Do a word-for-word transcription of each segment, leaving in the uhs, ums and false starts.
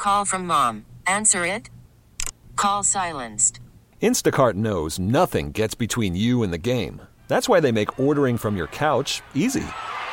Call from mom. Answer it. Call silenced. Instacart knows nothing gets between you and the game. That's why they make ordering from your couch easy.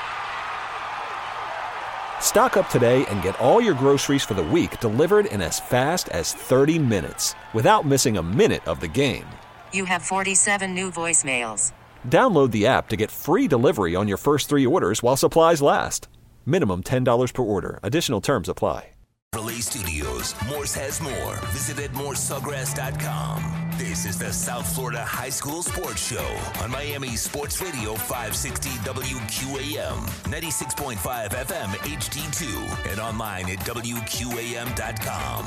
Stock up today and get all your groceries for the week delivered in as fast as thirty minutes without missing a minute of the game. You have forty-seven new voicemails. Download the app to get free delivery on your first three orders while supplies last. Minimum ten dollars per order. Additional terms apply. Relay Studios. Morse has more. Visit at morse sawgrass dot com. This is the South Florida High School Sports Show on Miami Sports Radio five sixty W Q A M, ninety-six point five F M H D two, and online at W Q A M dot com.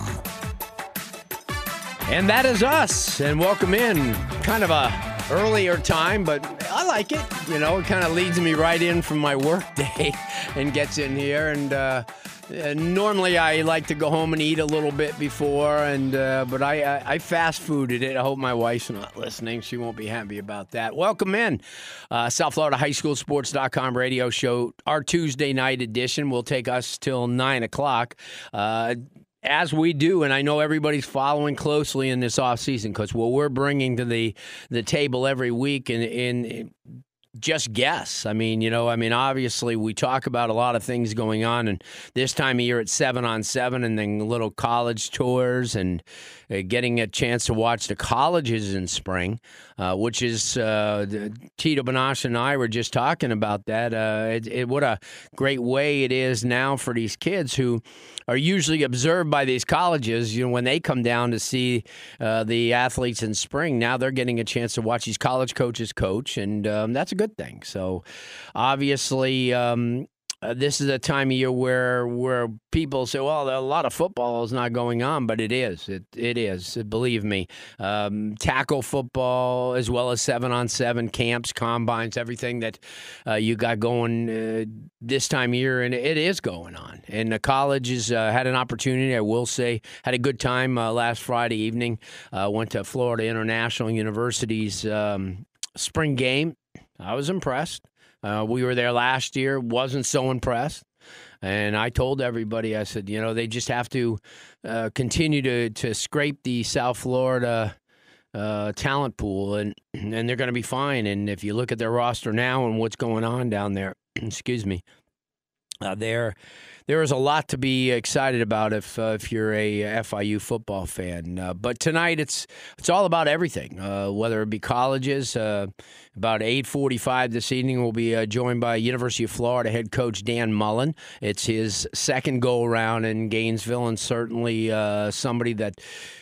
And that is us. And welcome in. Kind of a earlier time, but I like it. You know, it kind of leads me right in from my work day and gets in here. And, uh, Uh, normally, I like to go home and eat a little bit before, and uh, but I, I, I fast fooded it. I hope my wife's not listening. She won't be happy about that. Welcome in. Uh, South Florida High School Sports dot com radio show. Our Tuesday night edition will take us till nine o'clock. Uh, As we do, and I know everybody's following closely in this offseason because what we're bringing to the, the table every week in, in just guess. I mean, you know, I mean, obviously we talk about a lot of things going on, and this time of year it's seven on seven, and then little college tours, and uh, getting a chance to watch the colleges in spring, uh, which is uh, Tito Banash and I were just talking about that. Uh, it, it, what a great way it is now for these kids who are usually observed by these colleges. You know, when they come down to see uh, the athletes in spring, now they're getting a chance to watch these college coaches coach, and um, that's a good thing. So, obviously, um, uh, this is a time of year where where people say, "Well, a lot of football is not going on," but it is. It it is. Believe me, um, tackle football as well as seven on seven camps, combines, everything that uh, you got going uh, this time of year, and it is going on. And the colleges uh, had an opportunity. I will say, had a good time uh, last Friday evening. Uh, went to Florida International University's um, spring game. I was impressed. Uh, we were there last year, wasn't so impressed. And I told everybody, I said, you know, they just have to uh, continue to, to scrape the South Florida uh, talent pool, and, and they're going to be fine. And if you look at their roster now and what's going on down there, excuse me, uh, there, there is a lot to be excited about if uh, if you're a F I U football fan. Uh, but tonight it's it's all about everything, uh, whether it be colleges. Uh, about eight forty-five this evening, we'll be uh, joined by University of Florida head coach Dan Mullen. It's his second go-around in Gainesville, and certainly uh, somebody that,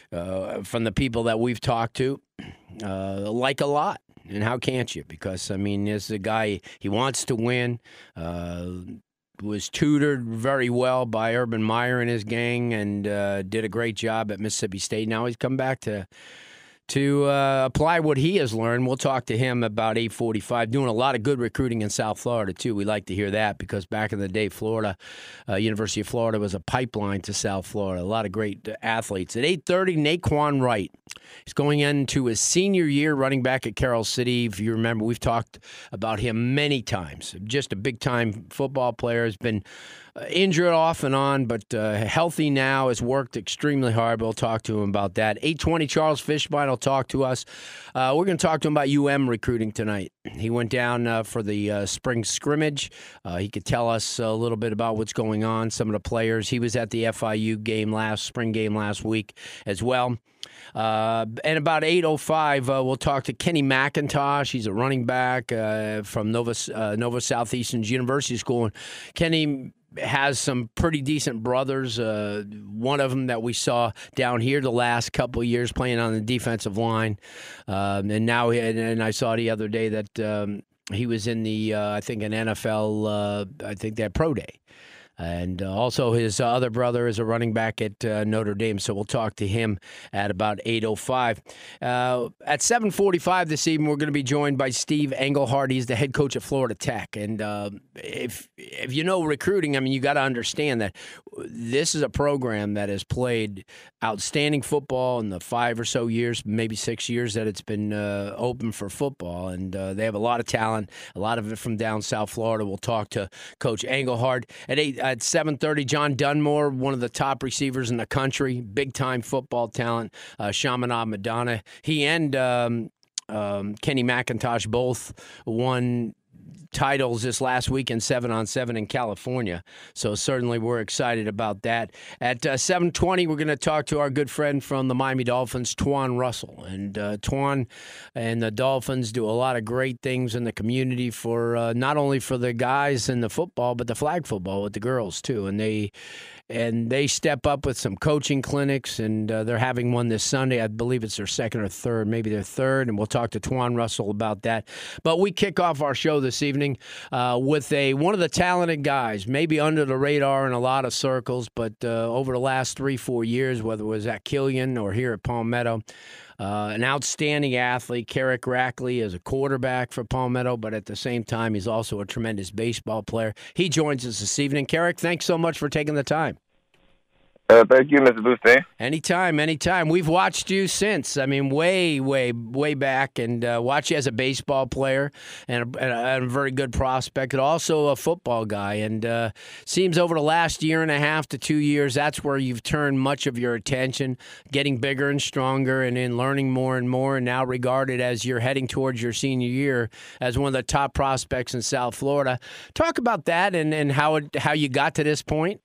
uh, from the people that we've talked to, uh, like a lot. And how can't you? Because, I mean, there's a guy, he wants to win, uh, was tutored very well by Urban Meyer and his gang, and uh, did a great job at Mississippi State. Now he's come back to to uh, apply what he has learned. We'll talk to him about eight forty-five, doing a lot of good recruiting in South Florida, too. We like to hear that because back in the day, Florida, uh, University of Florida was a pipeline to South Florida. A lot of great uh, athletes. At eight thirty, Naquan Wright. He's going into his senior year running back at Carroll City. If you remember, we've talked about him many times. Just a big-time football player. Has been Uh, injured off and on, but uh, healthy now, has worked extremely hard. We'll talk to him about that. eight twenty, Charles Fishbein will talk to us. Uh, we're going to talk to him about U M recruiting tonight. He went down uh, for the uh, spring scrimmage. Uh, he could tell us a little bit about what's going on, some of the players. He was at the F I U game last, spring game last week as well. Uh, and about eight oh five, uh, we'll talk to Kenny McIntosh. He's a running back uh, from Nova, uh, Nova Southeastern's University School. And Kenny has some pretty decent brothers. Uh, one of them that we saw down here the last couple of years playing on the defensive line. Um, and now, he, and, and I saw the other day that um, he was in the, uh, I think, an N F L, uh, I think that pro day. And uh, also his uh, other brother is a running back at uh, Notre Dame, so we'll talk to him at about eight oh five. Uh, at seven forty-five this evening, we're going to be joined by Steve Engelhardt. He's the head coach at Florida Tech. And uh, if if you know recruiting, I mean, you got to understand that this is a program that has played outstanding football in the five or so years, maybe six years that it's been uh, open for football. And uh, they have a lot of talent, a lot of it from down South Florida. We'll talk to Coach Engelhardt at eight. at seven thirty, John Dunmore, one of the top receivers in the country, big-time football talent, uh, Chaminade Madonna. He and um, um, Kenny McIntosh both won titles this last week in seven on seven in California. So certainly we're excited about that. At uh, seven twenty, we're going to talk to our good friend from the Miami Dolphins, Twan Russell. And uh, Twan and the Dolphins do a lot of great things in the community for uh, not only for the guys in the football, but the flag football with the girls too. And they and they step up with some coaching clinics, and uh, they're having one this Sunday. I believe it's their second or third, maybe their third, and we'll talk to Twan Russell about that. But we kick off our show this evening uh, with a one of the talented guys, maybe under the radar in a lot of circles, but uh, over the last three, four years, whether it was at Killian or here at Palmetto, Uh, an outstanding athlete. Kerrick Rackley is a quarterback for Palmetto, but at the same time, he's also a tremendous baseball player. He joins us this evening. Kerrick, thanks so much for taking the time. Uh, thank you, Mister Boosting. Anytime, anytime. We've watched you since. I mean, way, way, way back, and uh, watched you as a baseball player and a, and, a, and a very good prospect, and also a football guy. And uh, seems over the last year and a half to two years, that's where you've turned much of your attention, getting bigger and stronger, and in learning more and more, and now regarded as you're heading towards your senior year as one of the top prospects in South Florida. Talk about that and, and how it, how you got to this point.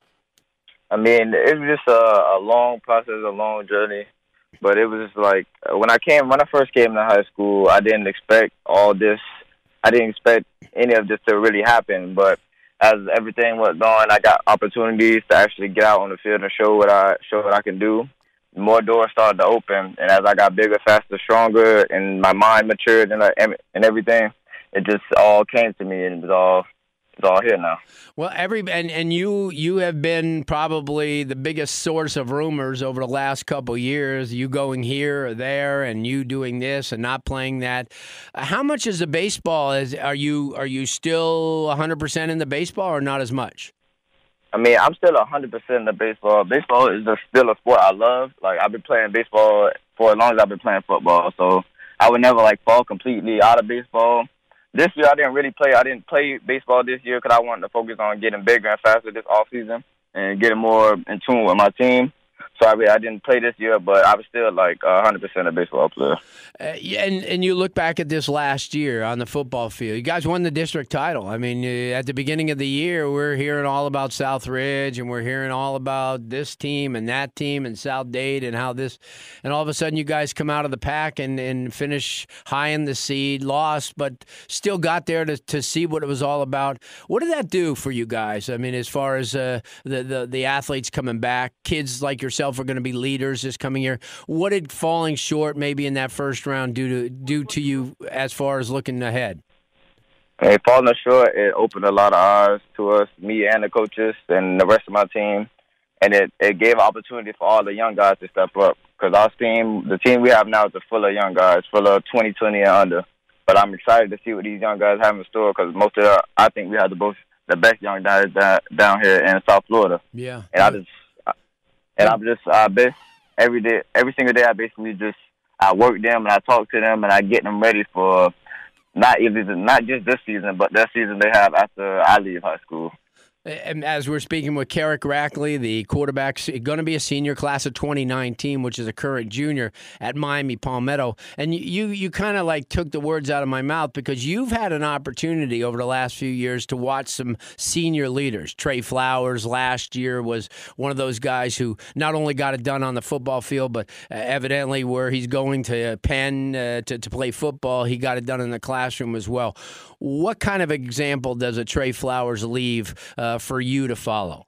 I mean, it was just a, a long process, a long journey. But it was just like when I came, when I first came to high school, I didn't expect all this. I didn't expect any of this to really happen. But as everything went on, I got opportunities to actually get out on the field and show what I show what I can do. More doors started to open, and as I got bigger, faster, stronger, and my mind matured and and everything, it just all came to me, and it was all. It's all here now. Well, every and, and you you have been probably the biggest source of rumors over the last couple of years. You going here or there, and you doing this and not playing that. How much is the baseball? Is are you are you still one hundred percent in the baseball or not as much? I mean, I'm still one hundred percent in the baseball. Baseball is just still a sport I love. Like I've been playing baseball for as long as I've been playing football, so I would never like fall completely out of baseball. This year, I didn't really play. I didn't play baseball this year because I wanted to focus on getting bigger and faster this offseason and getting more in tune with my team. So I, mean, I didn't play this year, but I was still like one hundred percent a baseball player. Uh, and and you look back at this last year on the football field. You guys won the district title. I mean, uh, at the beginning of the year, we're hearing all about Southridge, and we're hearing all about this team and that team and South Dade and how this. And all of a sudden, you guys come out of the pack and, and finish high in the seed, lost, but still got there to, to see what it was all about. What did that do for you guys? I mean, as far as uh, the, the, the athletes coming back, kids like yourself are going to be leaders this coming year. What did falling short maybe in that first round do to do to you as far as looking ahead? Hey, falling short, it opened a lot of eyes to us, me and the coaches and the rest of my team, and it, it gave opportunity for all the young guys to step up because our team, the team we have now is full of young guys, full of twenty, twenty and under. But I'm excited to see what these young guys have in store because most of the, I think we have the most the best young guys that, down here in South Florida. Yeah, and I just. And I'm just, I best every day, every single day, I basically just, I work them and I talk to them and I get them ready for not even, not just this season, but that season they have after I leave high school. And as we're speaking with Kerrick Rackley, the quarterback, going to be a senior class of twenty nineteen, which is a current junior at Miami Palmetto. And you you kind of like took the words out of my mouth because you've had an opportunity over the last few years to watch some senior leaders. Trey Flowers last year was one of those guys who not only got it done on the football field, but evidently where he's going to Penn uh, to, to play football, he got it done in the classroom as well. What kind of example does a Trey Flowers leave uh, for you to follow?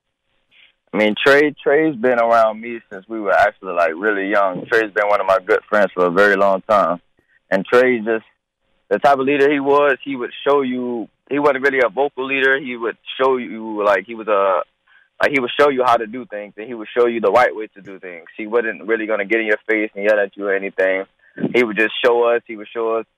I mean, Trey Trey's been around me since we were actually like really young. Trey's been one of my good friends for a very long time. And Trey just, the type of leader he was, he would show you, he wasn't really a vocal leader. He would show you, like, he was a, like, he would show you how to do things, and he would show you the right way to do things. He wasn't really going to get in your face and yell at you or anything. He would just show us, he would show us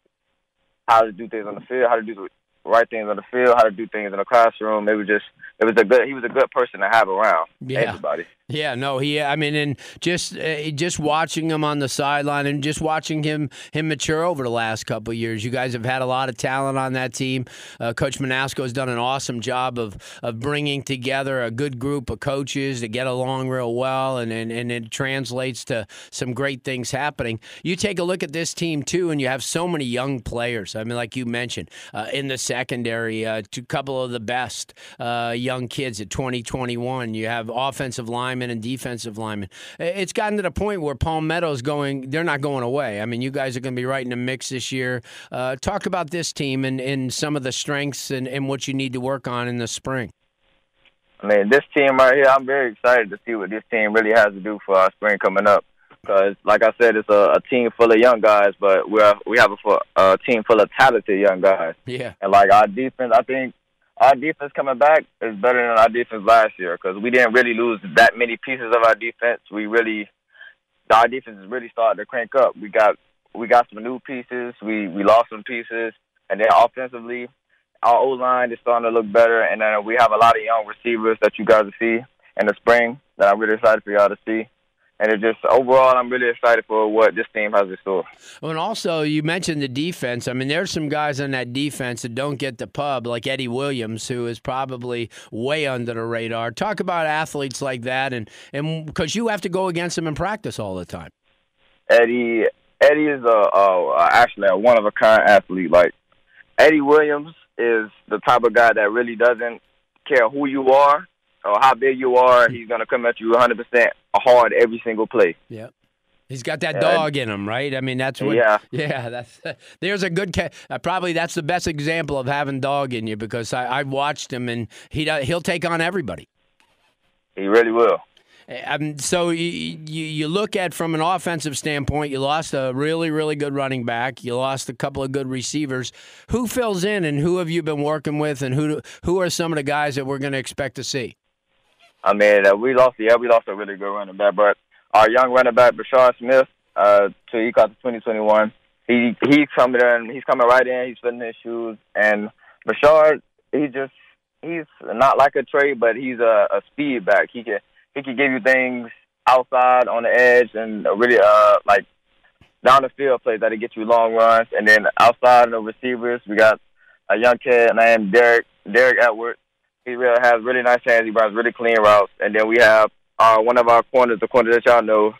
how to do things on the field, how to do the right things on the field, how to do things in the classroom. It was just, it was a good, he was a good person to have around yeah. everybody. Yeah, no, he. I mean, and just uh, just watching him on the sideline and just watching him him mature over the last couple of years. You guys have had a lot of talent on that team. Uh, Coach Manasco has done an awesome job of of bringing together a good group of coaches to get along real well, and and, and it translates to some great things happening. You take a look at this team too, and you have so many young players. I mean, like you mentioned, uh, in the secondary, a uh, couple of the best uh, young kids at twenty twenty-one. You have offensive linemen and defensive linemen. It's gotten to the point where Palmetto's going, they're not going away. I mean, you guys are going to be right in the mix this year. Uh, talk about this team and, and some of the strengths and, and what you need to work on in the spring. I mean, this team right here, I'm very excited to see what this team really has to do for our spring coming up. Because, like I said, it's a, a team full of young guys, but we're, we have a, a team full of talented young guys. Yeah. And, like, our defense, I think, our defense coming back is better than our defense last year because we didn't really lose that many pieces of our defense. We really, our defense is really starting to crank up. We got we got some new pieces. We we lost some pieces, and then offensively, our O line is starting to look better. And then we have a lot of young receivers that you guys will see in the spring that I'm really excited for y'all to see. And it just overall, I'm really excited for what this team has in store. Well, and also, you mentioned the defense. I mean, there's some guys on that defense that don't get the pub, like Eddie Williams, who is probably way under the radar. Talk about athletes like that, and and because you have to go against them in practice all the time. Eddie, Eddie is a, a actually a one of a kind athlete. Like Eddie Williams is the type of guy that really doesn't care who you are or how big you are. He's gonna come at you one hundred percent hard every single play. Yeah. He's got that dog in him, right? I mean, that's what. Yeah. Yeah. That's there's a good. Uh, probably that's the best example of having dog in you because I I watched him and he he'll take on everybody. He really will. Um, so you, you you look at from an offensive standpoint, you lost a really really good running back. You lost a couple of good receivers. Who fills in, and who have you been working with, and who who are some of the guys that we're going to expect to see? I mean, uh, we lost. Yeah, we lost a really good running back, but our young running back, Bashard Smith, uh, to he got to twenty twenty-one. He he's coming in. He's coming right in. He's fitting his shoes, and Bashard, he just he's not like a Trey, but he's a, a speed back. He can he can give you things outside on the edge and really uh like down the field plays that'll get you long runs, and then outside of the receivers, we got a young kid named Derek Derek Edwards. He really has really nice hands. He runs really clean routes. And then we have uh, one of our corners, the corner that y'all know,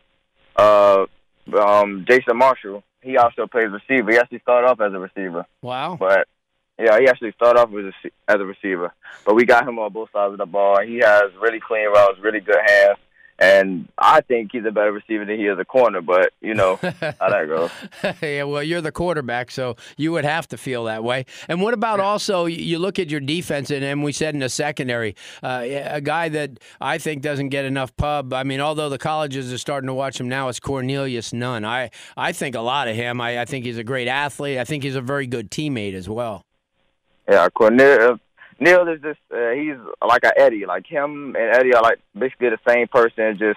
uh, um, Jason Marshall. He also plays receiver. He actually started off as a receiver. Wow. But, yeah, he actually started off as a, as a receiver. But we got him on both sides of the ball. He has really clean routes, really good hands. And I think he's a better receiver than he is a corner, but you know how that goes. Yeah, well, you're the quarterback, so you would have to feel that way. And what about also, you look at your defense, and, and we said in the secondary, uh, a guy that I think doesn't get enough pub. I mean, although the colleges are starting to watch him now, it's Cornelius Nunn. I, I think a lot of him. I, I think he's a great athlete. I think he's a very good teammate as well. Yeah, Cornelius. Neil is just, uh, he's like an Eddie. Like him and Eddie are like basically the same person, just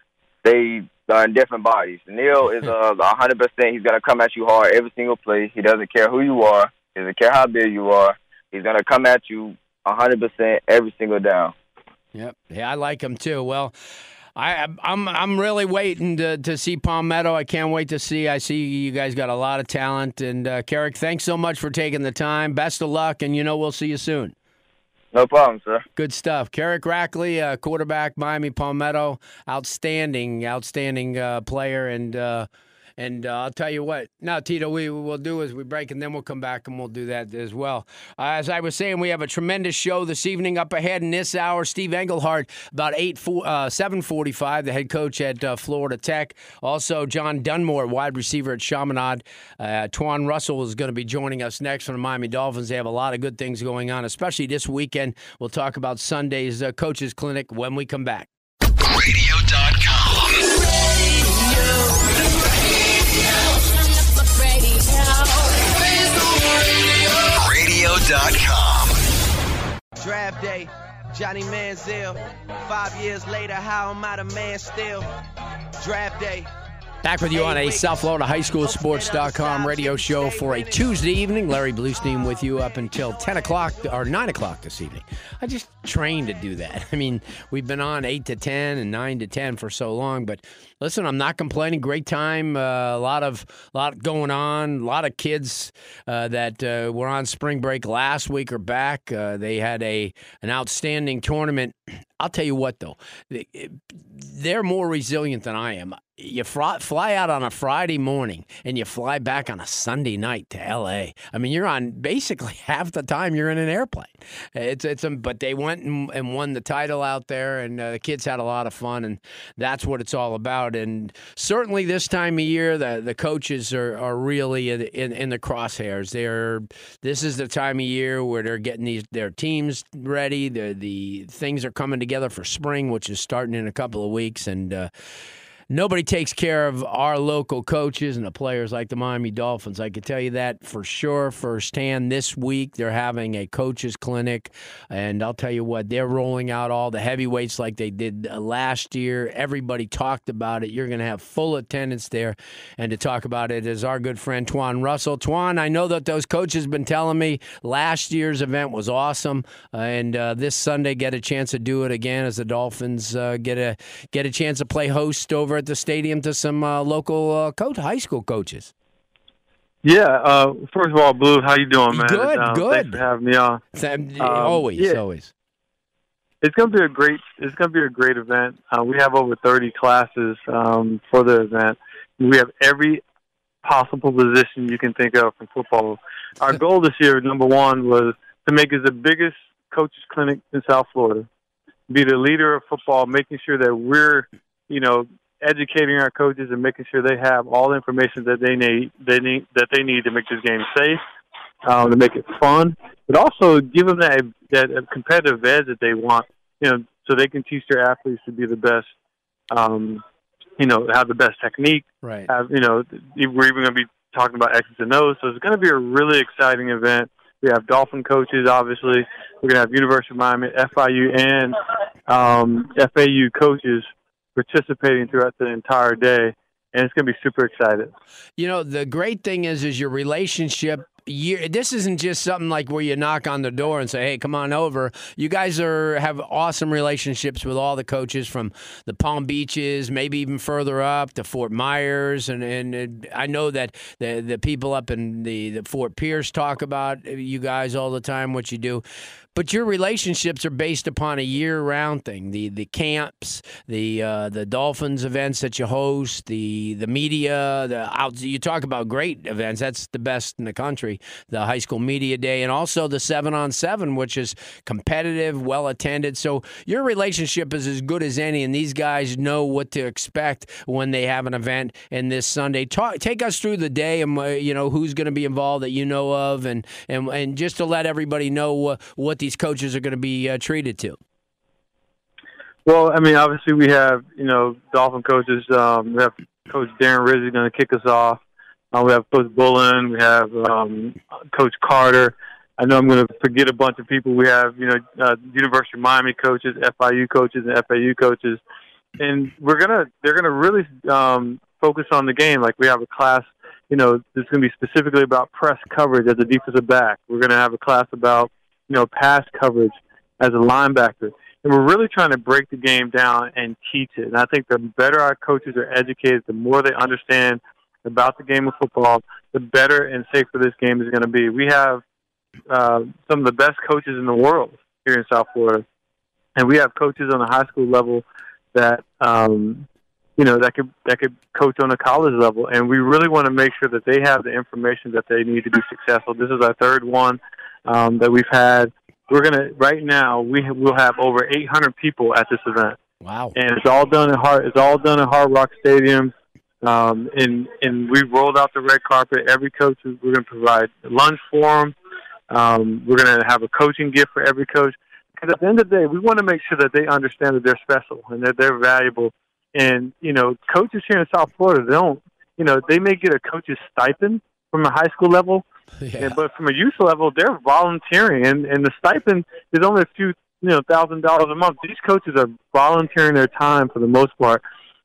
they are in different bodies. Neil is uh, one hundred percent. He's going to come at you hard every single play. He doesn't care who you are. He doesn't care how big you are. He's going to come at you one hundred percent every single down. Yep. Yeah, I like him too. Well, I, I'm I'm really waiting to, to see Palmetto. I can't wait to see. I see you guys got a lot of talent. And, uh, Carrick, thanks so much for taking the time. Best of luck, and, you know, we'll see you soon. No problem, sir. Good stuff. Carrick Rackley, uh, quarterback, Miami Palmetto, outstanding, outstanding uh, player. And uh, and uh, I'll tell you what. Now, Tito, we will do is we break, and then we'll come back and we'll do that as well. Uh, as I was saying, we have a tremendous show this evening up ahead in this hour. Steve Engelhardt, about eight uh, seven forty-five, the head coach at uh, Florida Tech. Also, John Dunmore, wide receiver at Chaminade. Uh, Twan Russell is going to be joining us next from the Miami Dolphins. They have a lot of good things going on, especially this weekend. We'll talk about Sunday's uh, Coaches Clinic when we come back. radio dot com. radio dot com. Draft day, Johnny Manziel. Five years later, how am I the man still? Draft day, Back with you on a South Florida High School Sports dot com radio show for a Tuesday evening. Larry Bluestein with you up until ten o'clock or nine o'clock this evening. I just trained to do that. I mean, we've been on eight to ten and nine to ten for so long, but listen, I'm not complaining. Great time. Uh, a lot of lot going on. A lot of kids uh, that uh, were on spring break last week are back. Uh, they had a an outstanding tournament. I'll tell you what, though, they're more resilient than I am. You fly, fly out on a Friday morning and you fly back on a Sunday night to L A. I mean, you're on basically half the time you're in an airplane. It's it's a, but they went and, and won the title out there, and uh, the kids had a lot of fun, and that's what it's all about. And certainly this time of year, the the coaches are, are really in, in in the crosshairs. They're this is the time of year where they're getting these their teams ready. The the things are coming together for spring, which is starting in a couple of weeks, and. Uh, Nobody takes care of our local coaches and the players like the Miami Dolphins. I can tell you that for sure firsthand. This week they're having a coaches clinic, and I'll tell you what, they're rolling out all the heavyweights like they did last year. Everybody talked about it. You're going to have full attendance there, and to talk about it is our good friend Twan Russell. Twan, I know that those coaches have been telling me last year's event was awesome, uh, and uh, this Sunday get a chance to do it again as the Dolphins uh, get a get a chance to play host over at the stadium to some uh, local uh, coach, high school coaches. Yeah. Uh, first of all, Blue, how you doing, man? Good, um, good. Thanks for having me on. Um, Um, always, yeah. always. It's gonna be a great. It's gonna be a great event. Uh, we have over thirty classes um, for the event. We have every possible position you can think of from football. Our goal this year, number one, was to make it the biggest coaches clinic in South Florida. Be the leader of football, making sure that we're, you know, educating our coaches and making sure they have all the information that they need, they need that they need to make this game safe, um, to make it fun, but also give them that that competitive edge that they want, you know, so they can teach their athletes to be the best, um, you know, have the best technique. Right. Have, you know, we're even going to be talking about X's and O's, so it's going to be a really exciting event. We have Dolphin coaches, obviously. We're going to have University of Miami, F I U, and um, F A U coaches participating throughout the entire day, and it's going to be super exciting. You know, the great thing is, is your relationship. You, this isn't just something like where you knock on the door and say, hey, come on over. You guys are have awesome relationships with all the coaches from the Palm Beaches, maybe even further up to Fort Myers. And, and, and I know that the, the people up in the, the Fort Pierce talk about you guys all the time, what you do. But your relationships are based upon a year-round thing. The the camps, the uh, the Dolphins events that you host, the the media, the out. You talk about great events. That's the best in the country. The High School Media Day, and also the seven on seven, which is competitive, well attended. So your relationship is as good as any, and these guys know what to expect when they have an event. And this Sunday, talk, take us through the day, and uh, you know who's going to be involved that you know of, and and and just to let everybody know uh, what the these coaches are going to be uh, treated to. Well, I mean, obviously we have, you know, Dolphin coaches. Um, we have Coach Darren Rizzi going to kick us off. Uh, we have Coach Bullen. We have um, Coach Carter. I know I'm going to forget a bunch of people. We have, you know, uh, University of Miami coaches, F I U coaches, and F A U coaches. And we're going to, they're going to really um, focus on the game. Like we have a class, you know, that's going to be specifically about press coverage as a defensive back. We're going to have a class about, you know, pass coverage as a linebacker. And we're really trying to break the game down and teach it. And I think the better our coaches are educated, the more they understand about the game of football, the better and safer this game is going to be. We have uh, some of the best coaches in the world here in South Florida. And we have coaches on the high school level that, um, you know, that could that could coach on a college level. And we really want to make sure that they have the information that they need to be successful. This is our third one. Um, that we've had. We're gonna right now. We ha- we'll have over eight hundred people at this event. Wow! And it's all done at Hard. It's all done at Hard Rock Stadium. Um, and and we've rolled out the red carpet. Every coach, we're gonna provide lunch for them. Um, we're gonna have a coaching gift for every coach. Because at the end of the day, we want to make sure that they understand that they're special and that they're valuable. And you know, coaches here in South Florida, they don't. You know, they may get a coach's stipend from the high school level. Yeah. But from a youth level, they're volunteering, and, and the stipend is only a few, you know, thousand dollars a month. These coaches are volunteering their time for the most part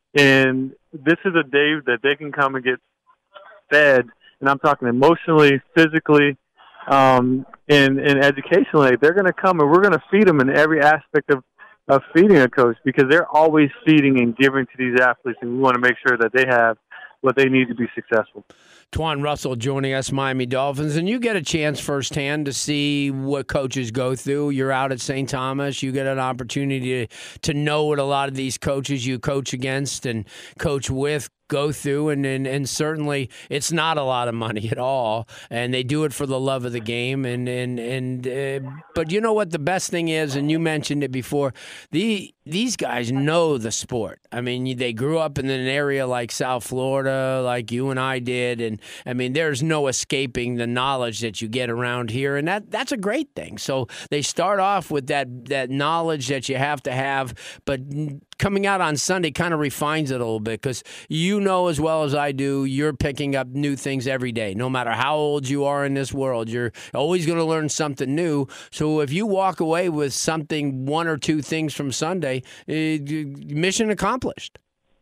And this is a day that they can come and get fed, and I'm talking emotionally, physically, um, and, and educationally. They're going to come, and we're going to feed them in every aspect of, of feeding a coach, because they're always feeding and giving to these athletes, and we want to make sure that they have what they need to be successful. Twan Russell joining us, Miami Dolphins, and you get a chance firsthand to see what coaches go through. You're out at Saint Thomas. You get an opportunity to, to know what a lot of these coaches you coach against and coach with go through, and, and and certainly it's not a lot of money at all, and they do it for the love of the game, and and and uh, but you know what the best thing is, and you mentioned it before, the these guys know the sport. I mean, they grew up in an area like South Florida, like you and I did, and I mean, there's no escaping the knowledge that you get around here, and that that's a great thing. So they start off with that that knowledge that you have to have, but coming out on Sunday kind of refines it a little bit, because you know as well as I do, you're picking up new things every day. No matter how old you are in this world, you're always going to learn something new. So if you walk away with something, one or two things from Sunday, eh, mission accomplished.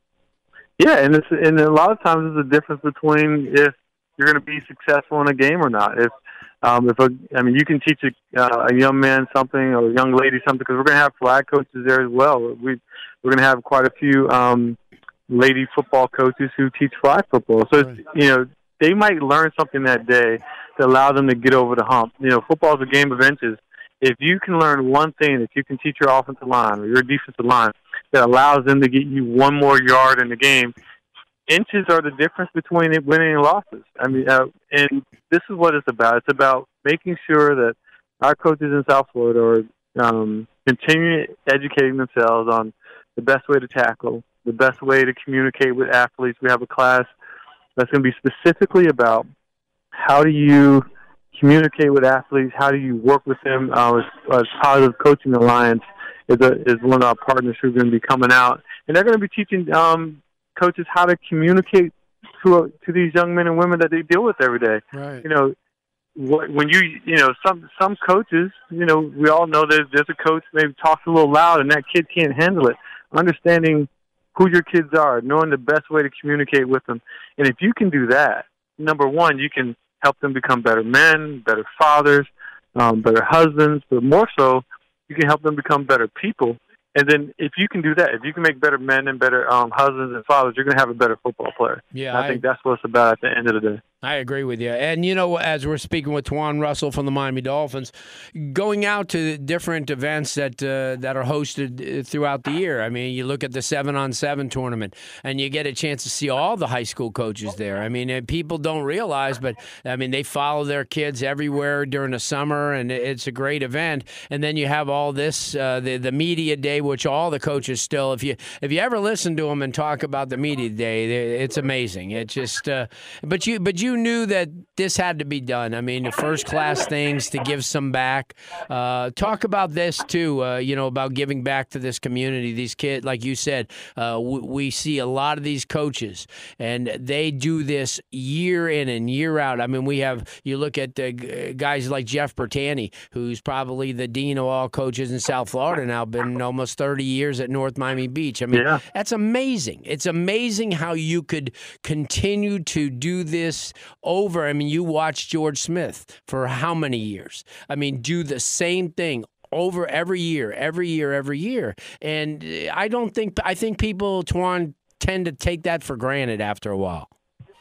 Yeah, and it's, and a lot of times there's a difference between if you're going to be successful in a game or not. If Um, if a, I mean, you can teach a, uh, a young man something or a young lady something, because we're going to have flag coaches there as well. We we're going to have quite a few um, lady football coaches who teach flag football. So it's, you know, they might learn something that day to allow them to get over the hump. You know, football is a game of inches. If you can learn one thing that you can teach your offensive line or your defensive line that allows them to get you one more yard in the game, inches are the difference between winning and losses. I mean, uh, and this is what it's about. It's about making sure that our coaches in South Florida are um, continuing educating themselves on the best way to tackle, the best way to communicate with athletes. We have a class that's going to be specifically about how do you communicate with athletes, how do you work with them. Uh, as, as Positive Coaching Alliance is, a, is one of our partners who's going to be coming out, and they're going to be teaching um, coaches how to communicate to to these young men and women that they deal with every day. Right. You know, when you you know some some coaches, you know, we all know there's there's a coach maybe talks a little loud and that kid can't handle it. Understanding who your kids are, knowing the best way to communicate with them, and if you can do that, number one, you can help them become better men, better fathers, um, better husbands, but more so, you can help them become better people. And then if you can do that, if you can make better men and better um, husbands and fathers, you're going to have a better football player. Yeah, and I, I think that's what it's about at the end of the day. I agree with you. And, you know, as we're speaking with Twan Russell from the Miami Dolphins, going out to different events that uh, that are hosted throughout the year. I mean, you look at the seven-on-seven tournament, and you get a chance to see all the high school coaches there. I mean, people don't realize, but, I mean, they follow their kids everywhere during the summer, and it's a great event. And then you have all this, uh, the, the media day, which all the coaches still, if you if you ever listen to them and talk about the media day, it's amazing. It just, uh, but you but you knew that this had to be done. I mean, the first class things to give some back. Uh, talk about this too. Uh, you know, about giving back to this community. These kids, like you said, uh, w- we see a lot of these coaches, and they do this year in and year out. I mean, we have you look at uh, guys like Jeff Bertani, who's probably the dean of all coaches in South Florida now, been almost thirty years at North Miami Beach. I mean, yeah. That's amazing. It's amazing how you could continue to do this over. I mean, you watched George Smith for how many years? I mean, do the same thing over every year, every year, every year. And I don't think, I think people, Twan, tend to take that for granted after a while.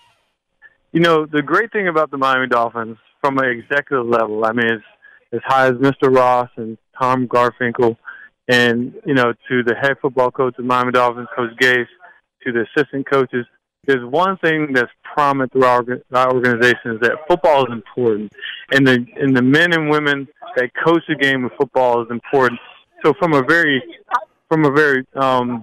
You know, the great thing about the Miami Dolphins from an executive level, I mean, it's as high as Mister Ross and Tom Garfinkel, and, you know, to the head football coach of Miami Dolphins, Coach Gase, to the assistant coaches, there's one thing that's prominent through our, our organization is that football is important. And the and the men and women that coach the game of football is important. So from a very, from a very, um,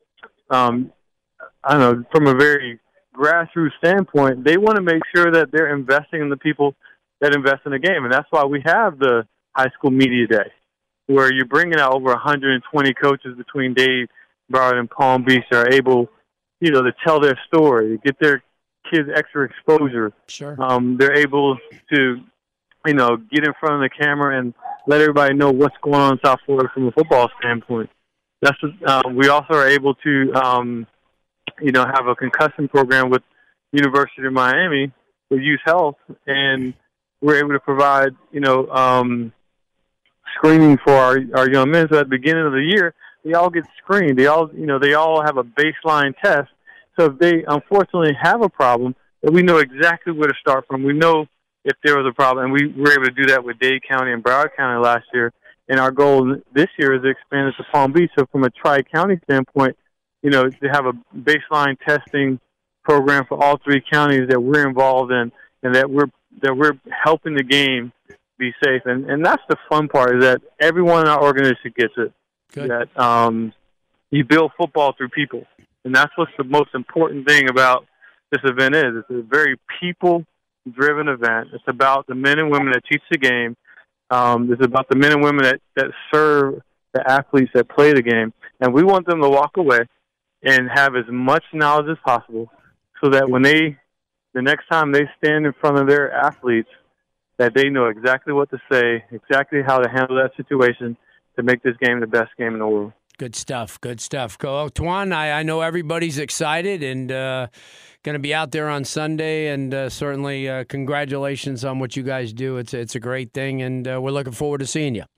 um, I don't know, from a very grassroots standpoint, they want to make sure that they're investing in the people that invest in the game. And that's why we have the high school media day, where you're bringing out over one hundred twenty coaches between Dade, Broward, and Palm Beach that are able, you know, to tell their story, get their kids extra exposure. Sure. Um, they're able to, you know, get in front of the camera and let everybody know what's going on in South Florida from a football standpoint. That's uh, we also are able to um, you know, have a concussion program with University of Miami with Youth Health, and we're able to provide, you know, um, screening for our, our young men. So at the beginning of the year, they all get screened. They all, you know, they all have a baseline test. So if they unfortunately have a problem, then we know exactly where to start from. We know if there was a problem, and we were able to do that with Dade County and Broward County last year. And our goal this year is to expand it to Palm Beach. So from a tri-county standpoint, you know, to have a baseline testing program for all three counties that we're involved in, and that we're that we're helping the game be safe. And and that's the fun part, is that everyone in our organization gets it. Good. That um, you build football through people, and that's what's the most important thing about this event is. It's a very people-driven event. It's about the men and women that teach the game. Um, it's about the men and women that, that serve the athletes that play the game. And we want them to walk away and have as much knowledge as possible so that when they, the next time they stand in front of their athletes, that they know exactly what to say, exactly how to handle that situation to make this game the best game in the world. Good stuff. Good stuff. Well, Twan, I, I know everybody's excited and uh, going to be out there on Sunday, and uh, certainly uh, congratulations on what you guys do. It's it's a great thing, and uh, we're looking forward to seeing you.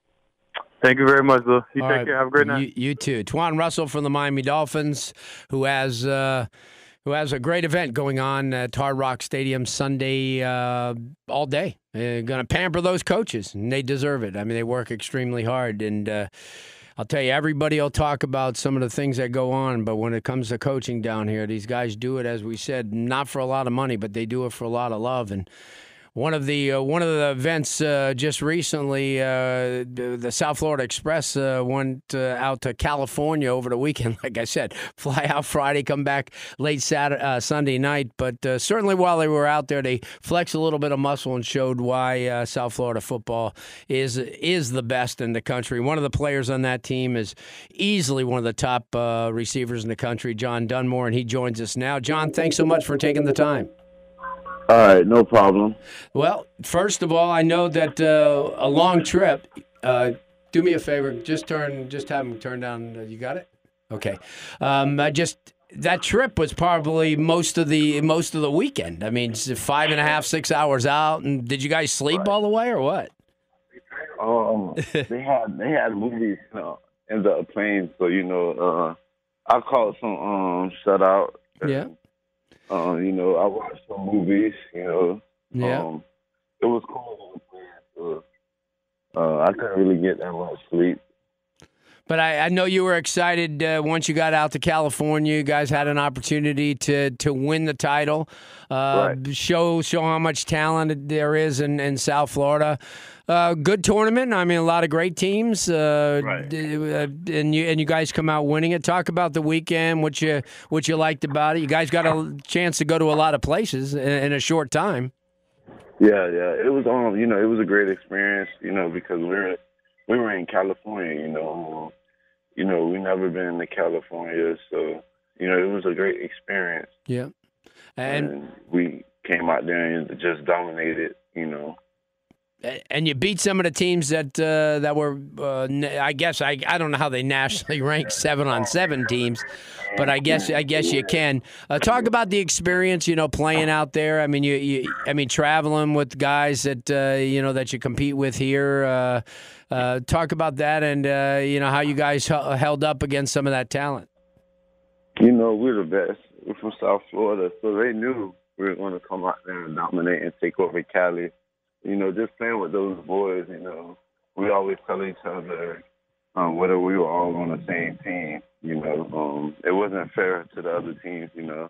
Thank you very much, Bill. You All take right. care. Have a great night. You, you too. Twan Russell from the Miami Dolphins, who has uh, who has a great event going on at Hard Rock Stadium Sunday uh, all day. They're going to pamper those coaches, and they deserve it. I mean, they work extremely hard, and uh, I'll tell you, everybody will talk about some of the things that go on, but when it comes to coaching down here, these guys do it, as we said, not for a lot of money, but they do it for a lot of love. And one of the uh, one of the events uh, just recently, uh, the, the South Florida Express uh, went uh, out to California over the weekend. Like I said, fly out Friday, come back late Saturday, uh, Sunday night. But uh, certainly while they were out there, they flexed a little bit of muscle and showed why uh, South Florida football is is the best in the country. One of the players on that team is easily one of the top uh, receivers in the country, John Dunmore, and he joins us now. John, thanks so much for taking the time. All right, no problem. Well, first of all, I know that uh, a long trip. Uh, do me a favor, just turn, just have them turn down. Uh, you got it? Okay. Um, I just that trip was probably most of the most of the weekend. I mean, it's five and a half, six hours out. And did you guys sleep all the way or what? Um, they had they had movies, you know, in the plane, so you know, uh, I caught some um shutout. Yeah. Um, you know, I watched some movies, you know. Yeah. Um, it was cool. So, uh, I couldn't really get that much sleep. But I, I know you were excited uh, once you got out to California. You guys had an opportunity to, to win the title, uh, Right. show show how much talent there is in, in South Florida. Uh, good tournament. I mean, a lot of great teams. Uh, Right. d- uh, and you and you guys come out winning it. Talk about the weekend. What you what you liked about it. You guys got a chance to go to a lot of places in, in a short time. Yeah, yeah. It was um, you know, it was a great experience, you know, because we were we were in California, you know. Um, you know, we never been to California, so you know, it was a great experience. Yeah, and. and we came out there and just dominated, you know. And you beat some of the teams that uh, that were, uh, I guess, I I don't know how they nationally rank seven on seven teams, but I guess I guess you can uh, talk about the experience, you know, playing out there. I mean, you, you I mean, traveling with guys that uh, you know that you compete with here. Uh, uh, talk about that and uh, you know how you guys h- held up against some of that talent. You know, we're the best. We're from South Florida, so they knew we were going to come out there and dominate and take over Cali. You know, just playing with those boys, you know, we always tell each other um, whether we were all on the same team, you know. Um, it wasn't fair to the other teams, you know.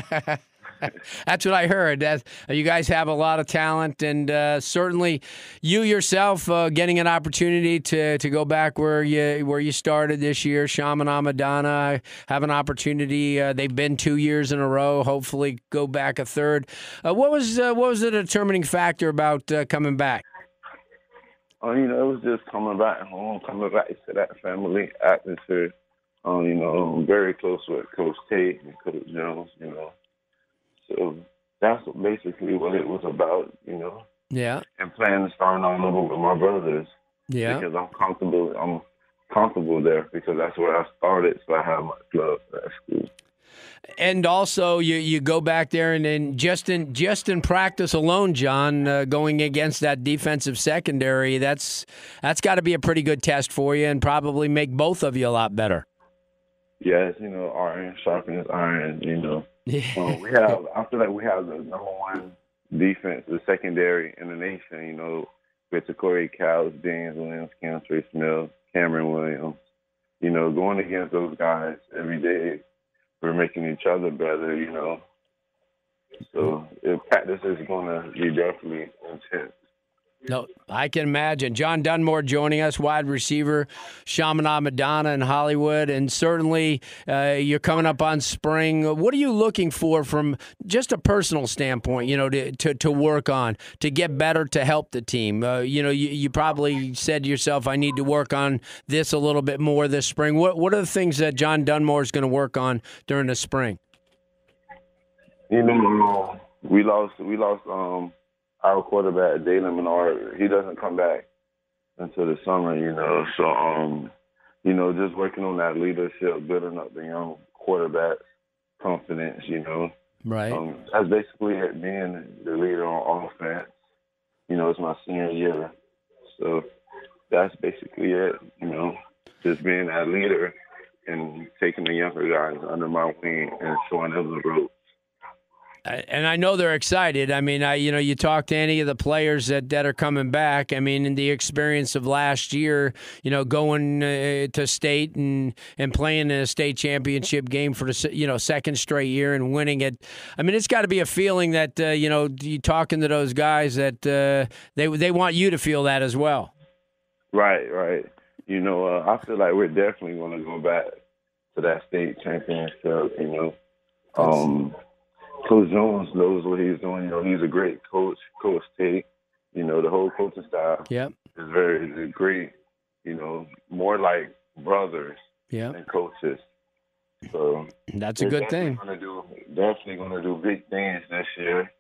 That's what I heard. That you guys have a lot of talent, and uh, certainly you yourself uh, getting an opportunity to, to go back where you where you started this year. Chaminade Madonna have an opportunity. Uh, they've been two years in a row. Hopefully, go back a third. Uh, what was uh, what was the determining factor about uh, coming back? Um, you know, it was just coming back home, coming back to that family atmosphere. Um, you know, I'm very close with Coach Tate and Coach Jones, you know. So that's basically what it was about, you know. Yeah. And playing and starting all over with my brothers. Yeah. Because I'm comfortable. I'm comfortable there because that's where I started. So I have my club at school. And also, you, you go back there and then just in just in practice alone, John, uh, going against that defensive secondary, that's that's got to be a pretty good test for you and probably make both of you a lot better. Yes, you know, iron sharpens iron. You know, Yeah. um, we have. I feel like we have the number one defense, the secondary in the nation. You know, with Corey Cowles, Daniel Williams, Cam Trace Mills, Cameron Williams. You know, going against those guys every day, we're making each other better, you know. So it, practice is going to be definitely intense. No, I can imagine. John Dunmore joining us, wide receiver, Chaminade Madonna in Hollywood, and certainly uh, you're coming up on spring. What are you looking for from just a personal standpoint, you know, to to, to work on, to get better, to help the team? Uh, you know, you, you probably said to yourself, I need to work on this a little bit more this spring. What, what are the things that John Dunmore is going to work on during the spring? You know, we lost, we lost, um, our quarterback, Dalen Menard, he doesn't come back until the summer, you know. So, um, you know, just working on that leadership, building up the young quarterback's confidence, you know. Right. Um, that's basically it, being the leader on offense. You know, it's my senior year. So that's basically it, you know, just being that leader and taking the younger guys under my wing and showing them the ropes. And I know they're excited. I mean, I you know, you talk to any of the players that, that are coming back. I mean, in the experience of last year, you know, going uh, to state and, and playing in a state championship game for the you know second straight year and winning it. I mean, it's got to be a feeling that uh, you know, you talking to those guys that uh, they they want you to feel that as well. Right, right. You know, uh, I feel like we're definitely going to go back to that state championship. You know. Um, Coach Jones knows what he's doing. You know, he's a great coach, Coach Tate. You know, the whole coaching staff yep. is very is great. You know, more like brothers yep. than coaches. So that's a good thing. Gonna do, definitely going to do big things this year.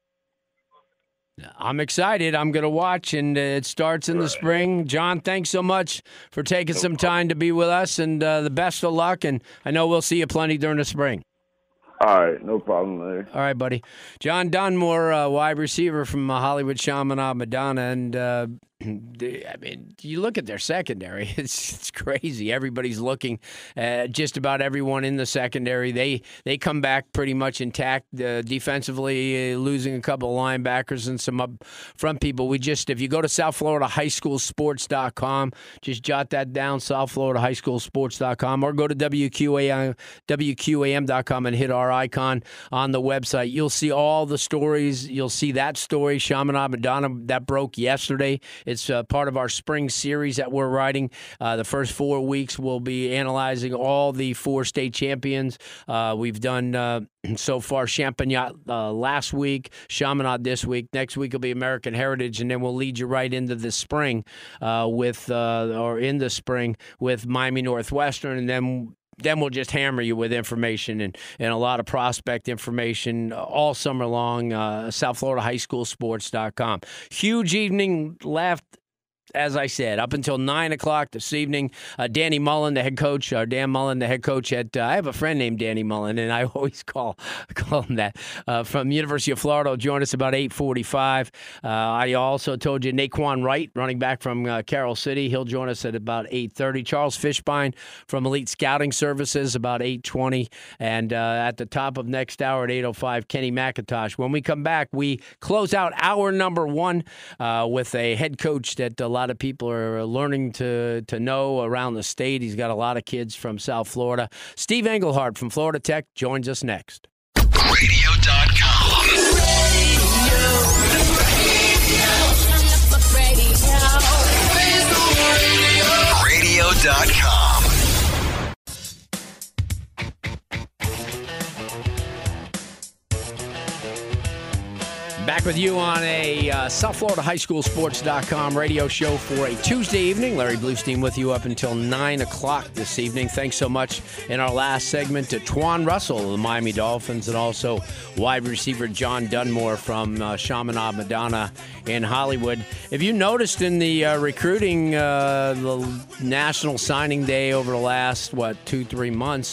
I'm excited. I'm going to watch, and uh, it starts in right. the spring. John, thanks so much for taking no some problem. time to be with us, and uh, the best of luck. And I know we'll see you plenty during the spring. All right, no problem, Larry. All right, buddy. John Dunmore, uh, wide receiver from uh, Hollywood Chaminade Madonna, and uh, they, I mean, you look at their secondary; it's it's crazy. Everybody's looking at just about everyone in the secondary. They they come back pretty much intact uh, defensively, uh, losing a couple of linebackers and some up front people. We just, if you go to South Florida High School Sports dot com, just jot that down, South Florida High School Sports dot com, or go to W Q A M W Q A M dot com and hit our icon on the website. You'll see all the stories. You'll see that story, Chaminade Madonna, that broke yesterday. It's uh, part of our spring series that we're writing. Uh, the first four weeks, we'll be analyzing all the four state champions. Uh, we've done uh, so far Champagnat uh, last week, Chaminade this week. Next week will be American Heritage, and then we'll lead you right into the spring uh, with, uh, or in the spring with Miami Northwestern, and then Then we'll just hammer you with information and, and a lot of prospect information all summer long, uh, South Florida High School Sports dot com. Huge evening left. As I said, up until nine o'clock this evening, uh, Danny Mullen, the head coach, uh, Dan Mullen, the head coach at, uh, I have a friend named Danny Mullen, and I always call call him that, uh, from University of Florida, will join us about eight forty-five. Uh, I also told you Naquan Wright, running back from uh, Carroll City, he'll join us at about eight thirty. Charles Fishbein from Elite Scouting Services, about eight twenty. And uh, at the top of next hour at eight oh five, Kenny McIntosh. When we come back, we close out hour number one uh, with a head coach that a lot of people are learning to to know around the state. He's got a lot of kids from South Florida. Steve Englehart from Florida Tech joins us next. radio dot com. radio dot com. Back with you on a uh, South Florida High School Sports dot com radio show for a Tuesday evening. Larry Bluestein with you up until nine o'clock this evening. Thanks so much in our last segment to Twan Russell of the Miami Dolphins, and also wide receiver John Dunmore from uh, Chaminade Madonna in Hollywood. If you noticed in the uh, recruiting, uh, the National Signing Day over the last, what, two, three months,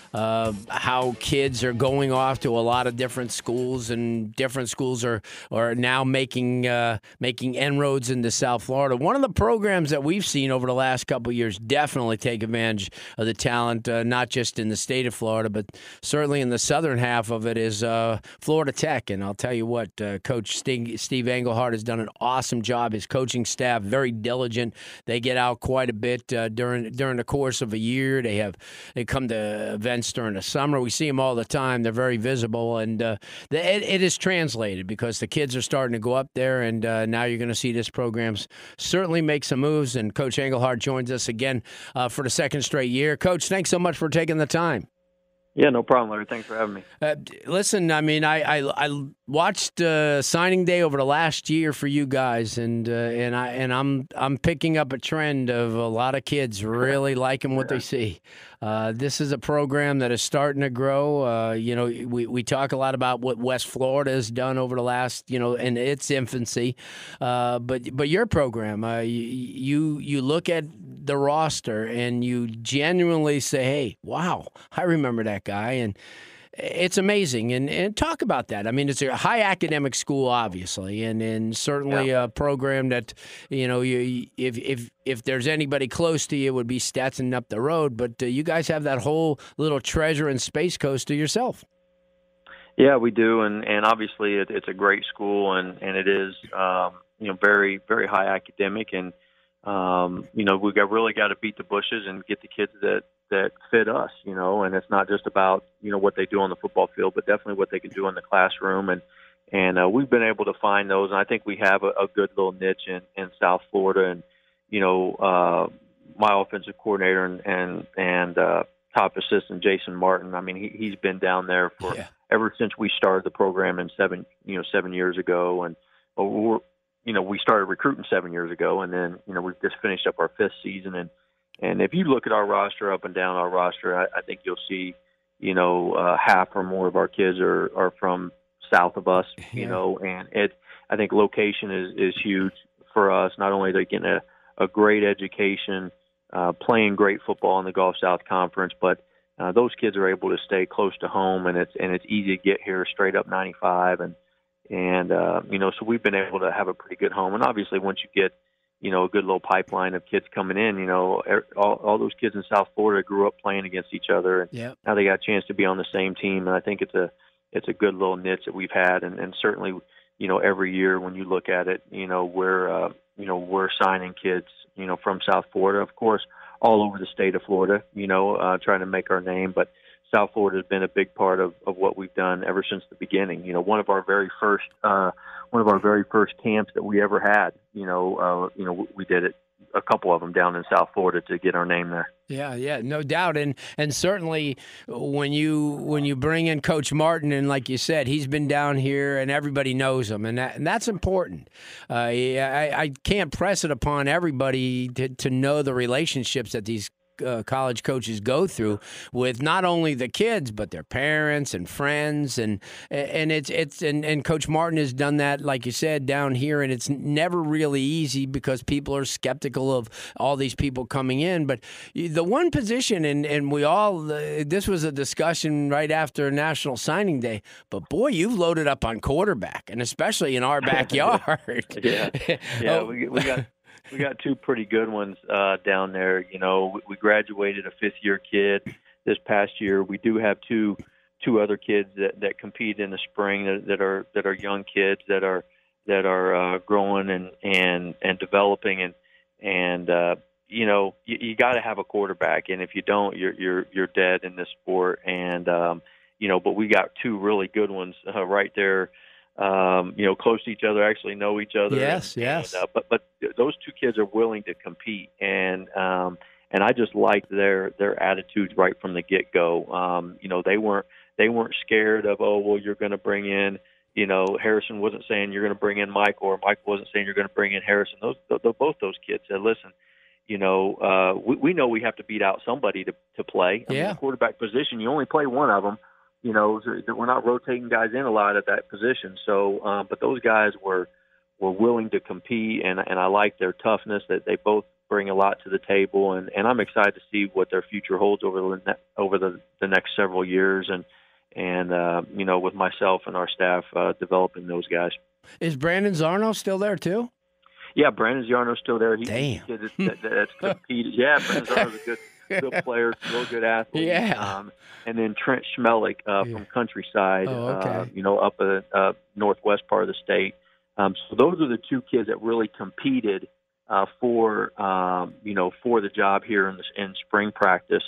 uh, how kids are going off to a lot of different schools, and different schools are are now making uh, making inroads into South Florida. One of the programs that we've seen over the last couple of years definitely take advantage of the talent, uh, not just in the state of Florida, but certainly in the southern half of it, is uh, Florida Tech. And I'll tell you what, uh, Coach Steve, Steve Englehart has done an awesome job. His coaching staff, very diligent. They get out quite a bit uh, during during the course of a year. They have they come to events during the summer. We see them all the time. They're very visible, and uh, the, it, it is translated because the kids are starting to go up there, and uh, now you're going to see this program's certainly make some moves. And Coach Englehart joins us again uh, for the second straight year. Coach, thanks so much for taking the time. Yeah, no problem, Larry. Thanks for having me. Uh, listen, I mean, I I, I watched uh, signing day over the last year for you guys, and uh, and I and I'm I'm picking up a trend of a lot of kids really liking what they see. Uh, this is a program that is starting to grow. Uh, you know, we we talk a lot about what West Florida has done over the last, you know, in its infancy, uh, but but your program, uh, you you look at the roster and you genuinely say, hey, wow, I remember that guy. And it's amazing. And and talk about that. I mean, it's a high academic school, obviously, and, and certainly yeah. a program that, you know, you if if if there's anybody close to you, it would be Stetson up the road. But uh, you guys have that whole little treasure and Space Coast to yourself. Yeah, we do. And, and obviously it, it's a great school, and, and it is, um, you know, very, very high academic. And, Um, you know, we got really got to beat the bushes and get the kids that, that fit us, you know, and it's not just about, you know, what they do on the football field, but definitely what they can do in the classroom. And, and uh, we've been able to find those. And I think we have a, a good little niche in, in South Florida. And, you know, uh, my offensive coordinator and, and, and uh, top assistant, Jason Martin, I mean, he, he's been down there for yeah. ever since we started the program in seven, you know, seven years ago. And uh, we're, you know, we started recruiting seven years ago, and then, you know, we've just finished up our fifth season. And, and if you look at our roster, up and down our roster, I, I think you'll see, you know, uh, half or more of our kids are, are from south of us, you yeah. know, and it, I think location is, is huge for us. Not only are they getting a, a great education, uh, playing great football in the Gulf South Conference, but uh, those kids are able to stay close to home, and it's, and it's easy to get here straight up ninety-five. And, And, uh, you know, so we've been able to have a pretty good home. And obviously once you get, you know, a good little pipeline of kids coming in, you know, all, all those kids in South Florida grew up playing against each other. And yep. now they got a chance to be on the same team. And I think it's a, it's a good little niche that we've had. And, and certainly, you know, every year when you look at it, you know, we're, uh, you know, we're signing kids, you know, from South Florida, of course, all over the state of Florida, you know, uh, trying to make our name. But South Florida has been a big part of, of what we've done ever since the beginning. You know, one of our very first, uh, one of our very first camps that we ever had, you know, uh, you know, we did it, a couple of them down in South Florida to get our name there. Yeah, yeah, no doubt. And and certainly when you when you bring in Coach Martin, and like you said, he's been down here and everybody knows him, and, that, and that's important. Uh, I, I can't press it upon everybody to, to know the relationships that these Uh, college coaches go through with not only the kids but their parents and friends, and and it's it's and, and Coach Martin has done that, like you said, down here, and it's never really easy because people are skeptical of all these people coming in. But the one position, and and we all uh, this was a discussion right after National Signing Day, but boy, you've loaded up on quarterback, and especially in our backyard. yeah, yeah, we we got. We got two pretty good ones uh, down there. You know, we graduated a fifth-year kid this past year. We do have two two other kids that, that compete in the spring that, that are that are young kids that are that are uh, growing and, and and developing, and and uh, you know, you, you got to have a quarterback, and if you don't, you're you're you're dead in this sport. And um, you know, but we got two really good ones uh, right there. Um, you know, close to each other, actually know each other. Yes, and, yes. And, uh, but but those two kids are willing to compete, and um, and I just like their their attitudes right from the get go. Um, you know, they weren't they weren't scared of, oh well, you're going to bring in, you know, Harrison wasn't saying you're going to bring in Mike, or Mike wasn't saying you're going to bring in Harrison. Those th- th- both those kids said, listen, you know, uh, we, we know we have to beat out somebody to to play. I yeah. mean, the quarterback position, you only play one of them. You know, we're not rotating guys in a lot at that position. So, um, but those guys were were willing to compete, and and I like their toughness. That they both bring a lot to the table, and, and I'm excited to see what their future holds over the ne- over the, the next several years, and and uh, you know, with myself and our staff uh, developing those guys. Is Brandon Zarno still there too? Yeah, Brandon Zarno's still there. He, Damn. He, that, that, that's competed. Yeah, Brandon Zarno's a good, good player, real good athlete. Yeah. Um, and then Trent Schmelik uh, Yeah. from Countryside, Oh, okay. uh, you know, up in the uh, northwest part of the state. Um, so those are the two kids that really competed uh, for, um, you know, for the job here in, the, in spring practice.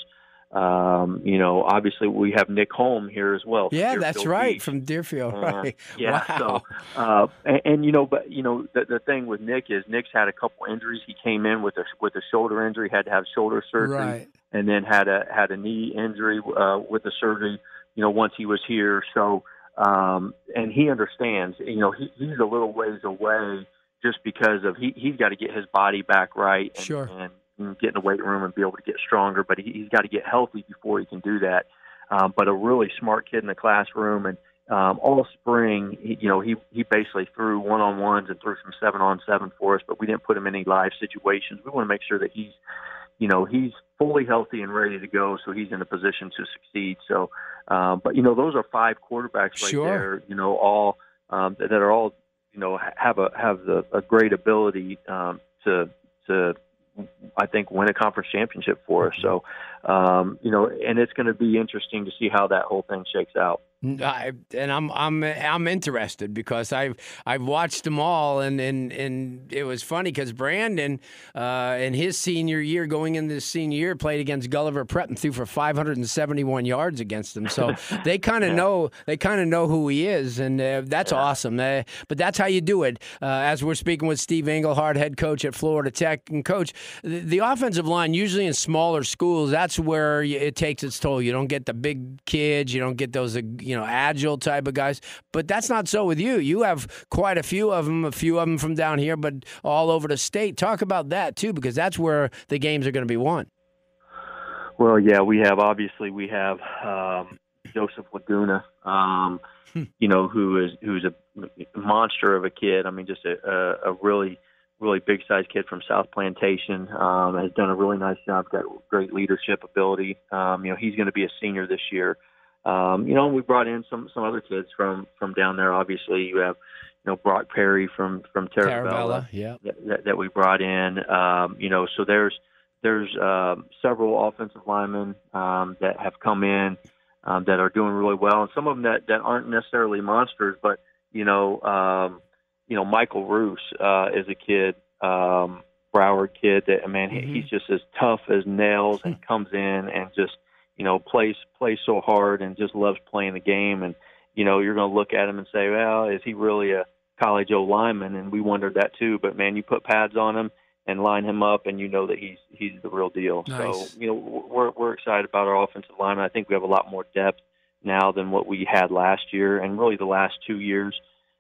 Um, you know, obviously we have Nick Holm here as well. from Yeah, that's Deerfield right, Beach. from Deerfield, Uh, right? Yeah. Wow. So, uh, and, and you know, but you know, the, the thing with Nick is Nick's had a couple injuries. He came in with a with a shoulder injury, had to have shoulder surgery, Right. and then had a had a knee injury uh, with the surgery. You know, once he was here, so um, and he understands. You know, he, he's a little ways away just because of he he's got to get his body back right. And, Sure. and and get in the weight room and be able to get stronger, but he, he's got to get healthy before he can do that. Um, but a really smart kid in the classroom, and um, all spring, he, you know, he he basically threw one-on-ones and threw some seven-on-seven for us, but we didn't put him in any live situations. We want to make sure that he's, you know, he's fully healthy and ready to go, so he's in a position to succeed. So, um, but you know, those are five quarterbacks right Sure. there. You know, all um, that are all, you know, have a have the, a great ability um, to to. I think, win a conference championship for us. So, um, you know, and it's going to be interesting to see how that whole thing shakes out. I, and I'm I'm I'm interested because I've I've watched them all, and and, and it was funny because Brandon uh, in his senior year, going into his senior year, played against Gulliver Prep and threw for five hundred seventy-one yards against them. So they kind of Yeah. know they kind of know who he is, and uh, that's Yeah. awesome. Uh, but that's how you do it. Uh, as we're speaking with Steve Engelhardt, head coach at Florida Tech, and coach, the, the offensive line usually in smaller schools, that's where you, it takes its toll. You don't get the big kids, you don't get those uh, you know, agile type of guys. But that's not so with you. You have quite a few of them, a few of them from down here, but all over the state. Talk about that, too, because that's where the games are going to be won. Well, yeah, we have, obviously, we have um, Joseph Laguna, um, you know, who is who's a monster of a kid. I mean, just a, a, a really, really big-sized kid from South Plantation, um, has done a really nice job, got great leadership ability. Um, you know, he's going to be a senior this year. Um, you know, we brought in some, some other kids from, from down there. Obviously, you have, you know, Brock Perry from, from Terravella, yeah. that, that we brought in. Um, you know, so there's there's um, several offensive linemen um, that have come in um, that are doing really well, and some of them that, that aren't necessarily monsters, but you know, um, you know, Michael Roos uh, is a kid, um, Broward kid that man, Mm-hmm. he's just as tough as nails and comes in and just, you know, plays plays so hard and just loves playing the game. And, you know, you're going to look at him and say, well, is he really a college O lineman? And we wondered that too. But, man, you put pads on him and line him up, and you know that he's he's the real deal. Nice. So, you know, we're we're excited about our offensive lineman. I think we have a lot more depth now than what we had last year and really the last two years.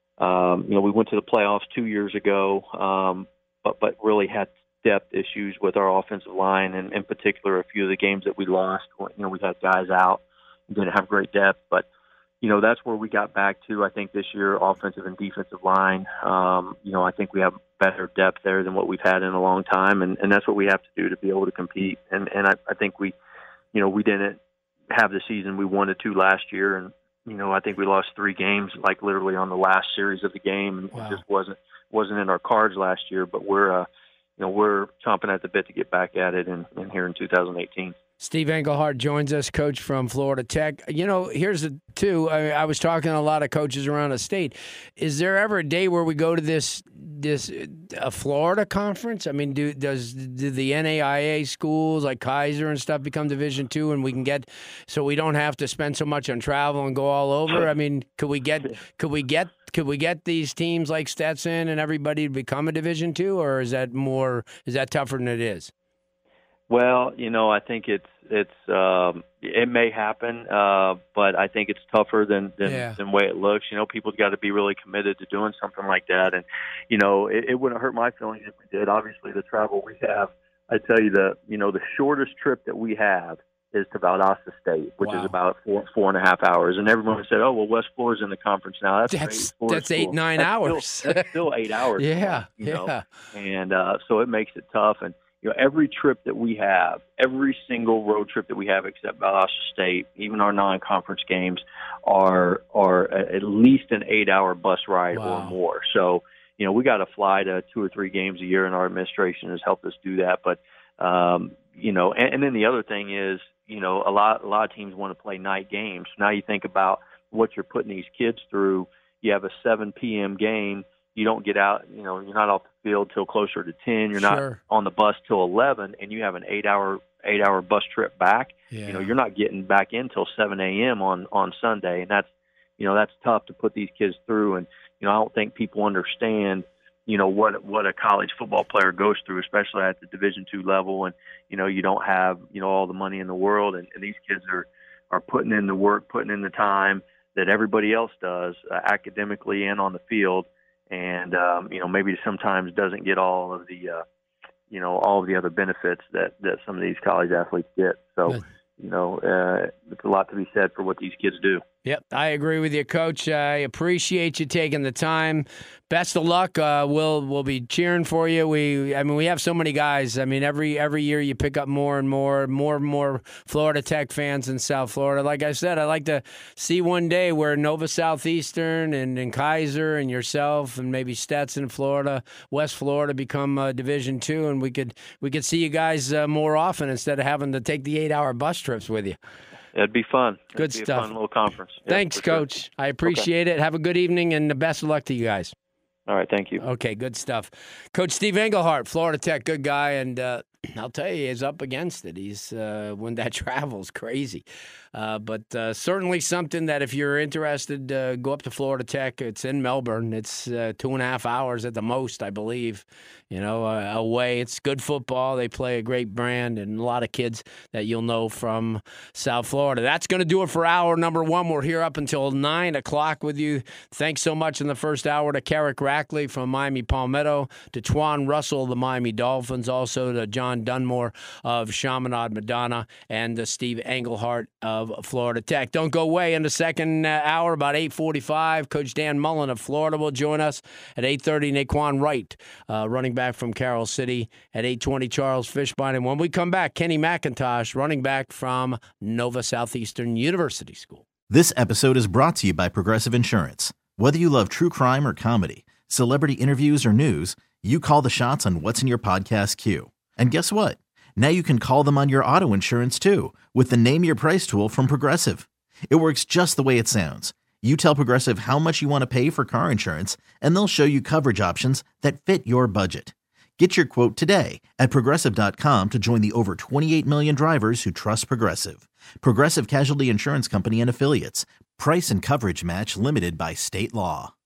Um, you know, we went to the playoffs two years ago, um, but but really had depth issues with our offensive line, and in particular, a few of the games that we lost. You know, we had guys out, didn't have great depth, but you know that's where we got back to. I think this year, offensive and defensive line. Um, you know, I think we have better depth there than what we've had in a long time, and, and that's what we have to do to be able to compete. And and I, I think we, you know, we didn't have the season we wanted to last year, and you know, I think we lost three games, like literally on the last series of the game, and Wow. it just wasn't wasn't in our cards last year. But we're, uh, you know, we're chomping at the bit to get back at it in, in here in two thousand eighteen. Steve Engelhardt joins us, coach from Florida Tech. You know, here's the two. I, I was talking to a lot of coaches around the state. Is there ever a day where we go to this this a Florida conference? I mean, do does do the N A I A schools like Kaiser and stuff become Division two, and we can get so we don't have to spend so much on travel and go all over? I mean, could we get could we get could we get these teams like Stetson and everybody to become a Division two, or is that more is that tougher than it is? Well, you know, I think it's it's um, it may happen, uh, but I think it's tougher than than, Yeah. than the way it looks. You know, people's got to be really committed to doing something like that, and you know, it, it wouldn't hurt my feelings if we did. Obviously, the travel we have, I tell you, the you know the shortest trip that we have is to Valdosta State, which Wow. is about four four and a half hours. And everyone said, "Oh, well, West Florida's in the conference now. That's That's great. Florida's that's eight cool." nine That's hours. Still, that's still eight hours. Yeah, you know? yeah. And uh, so it makes it tough. And you know, every trip that we have, every single road trip that we have except Valdosta State, even our non-conference games, are are at least an eight-hour bus ride Wow. or more. So, you know, we got to fly to two or three games a year, and our administration has helped us do that. But, um, you know, and, and then the other thing is, you know, a lot a lot of teams want to play night games. Now you think about what you're putting these kids through. You have a seven p.m. game. You don't get out, you know, you're not off the field till closer to ten. You're Sure. not on the bus till eleven, and you have an eight-hour eight-hour bus trip back. Yeah. You know, you're not getting back in till seven a.m. on on Sunday, and that's, you know, that's tough to put these kids through. And, you know, I don't think people understand, you know, what what a college football player goes through, especially at the Division two level. And, you know, you don't have, you know, all the money in the world, and, and these kids are, are putting in the work, putting in the time that everybody else does, uh, academically and on the field. And, um, you know, maybe sometimes doesn't get all of the, uh, you know, all of the other benefits that, that some of these college athletes get. So, Good. you know, uh, there's a lot to be said for what these kids do. Yep, I agree with you, Coach. I appreciate you taking the time. Best of luck. Uh, we'll we'll be cheering for you. We, I mean, we have so many guys. I mean, every every year you pick up more and more, more and more Florida Tech fans in South Florida. Like I said, I'd like to see one day where Nova Southeastern and, and Kaiser and yourself and maybe Stetson, Florida, West Florida become uh, Division Two, and we could we could see you guys uh, more often instead of having to take the eight-hour bus trips with you. It'd be fun. Good It'd be stuff. A fun little conference. Yeah, Thanks, for sure. Coach. I appreciate it. Have a good evening, and the best of luck to you guys. All right, thank you. Okay, good stuff. Coach Steve Englehart, Florida Tech, good guy, and uh, I'll tell you, he's up against it. He's uh, when that travel's crazy, uh, but uh, certainly something that if you're interested, uh, go up to Florida Tech. It's in Melbourne. It's uh, two and a half hours at the most, I believe. You know, uh, away. It's good football. They play a great brand, and a lot of kids that you'll know from South Florida. That's going to do it for hour number one. We're here up until nine o'clock with you. Thanks so much in the first hour to Carrick Rackley from Miami Palmetto, to Twan Russell of the Miami Dolphins, also to John Dunmore of Chaminade Madonna, and to Steve Englehart of Florida Tech. Don't go away. In the second uh, hour, about eight forty-five, Coach Dan Mullen of Florida will join us. At eight thirty, Naquan Wright, uh, running back from Carroll City. At eight twenty, Charles Fishbein. And when we come back, Kenny McIntosh, running back from Nova Southeastern University School. This episode is brought to you by Progressive Insurance. Whether you love true crime or comedy, celebrity interviews or news, you call the shots on what's in your podcast queue. And guess what? Now you can call them on your auto insurance too with the Name Your Price tool from Progressive. It works just the way it sounds. You tell Progressive how much you want to pay for car insurance, and they'll show you coverage options that fit your budget. Get your quote today at Progressive dot com to join the over twenty-eight million drivers who trust Progressive. Progressive Casualty Insurance Company and Affiliates. Price and coverage match limited by state law.